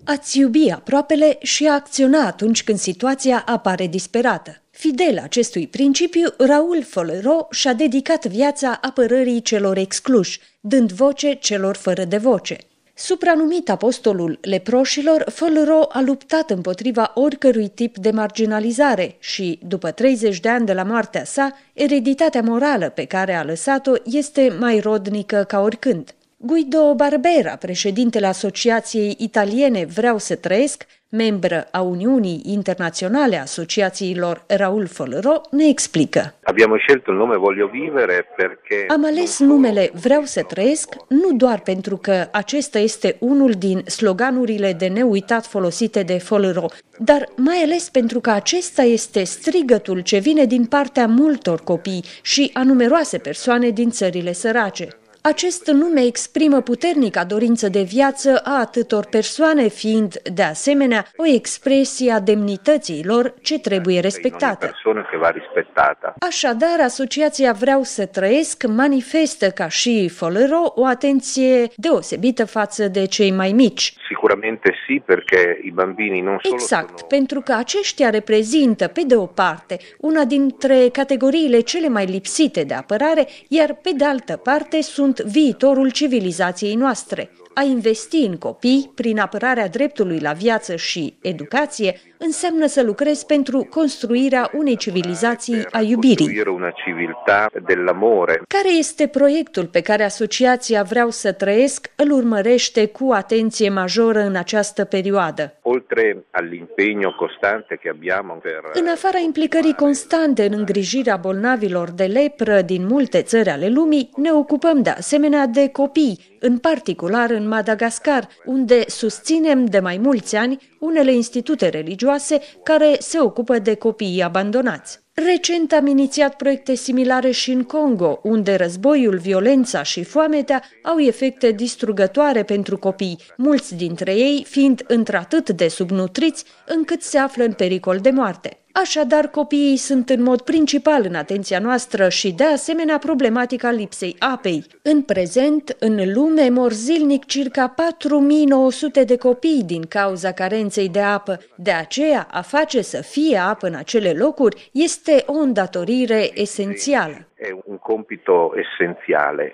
Ați iubi aproapele și a acționa atunci când situația apare disperată. Fidel acestui principiu, Raul Folero și-a dedicat viața apărării celor excluși, dând voce celor fără de voce. Supranumit apostolul leproșilor, Folero a luptat împotriva oricărui tip de marginalizare și, după 30 de ani de la moartea sa, ereditatea morală pe care a lăsat-o este mai rodnică ca oricând. Guido Barbera, președintele Asociației Italiene Vreau să trăiesc, membră a Uniunii Internaționale a Asociațiilor Raul Folero, ne explică. Am ales numele Vreau să trăiesc nu doar pentru că acesta este unul din sloganurile de neuitat folosite de Folero, dar mai ales pentru că acesta este strigătul ce vine din partea multor copii și a numeroase persoane din țările sărace. Acest nume exprimă puternica dorință de viață a atâtor persoane, fiind, de asemenea, o expresie a demnității lor ce trebuie respectată. Așadar, Asociația Vreau să trăiesc manifestă, ca și Folero, o atenție deosebită față de cei mai mici. Exact, pentru că aceștia reprezintă, pe de o parte, una dintre categoriile cele mai lipsite de apărare, iar pe de altă parte sunt viitorul civilizației noastre. A investi în copii, prin apărarea dreptului la viață și educație, înseamnă să lucrezi pentru construirea unei civilizații a iubirii. Care este proiectul pe care Asociația Vreau să trăiesc îl urmărește cu atenție majoră în această perioadă? În afara implicării constante în îngrijirea bolnavilor de lepră din multe țări ale lumii, ne ocupăm de asemenea de copii, în particular în Madagascar, unde susținem de mai mulți ani unele institute religioase care se ocupă de copiii abandonați. Recent am inițiat proiecte similare și în Congo, unde războiul, violența și foametea au efecte distrugătoare pentru copii, mulți dintre ei fiind într-atât de subnutriți încât se află în pericol de moarte. Așadar, copiii sunt în mod principal în atenția noastră și, de asemenea, problematica lipsei apei. În prezent, în lume, mor zilnic circa 4.900 de copii din cauza carenței de apă. De aceea, a face să fie apă în acele locuri este o îndatorire esențială.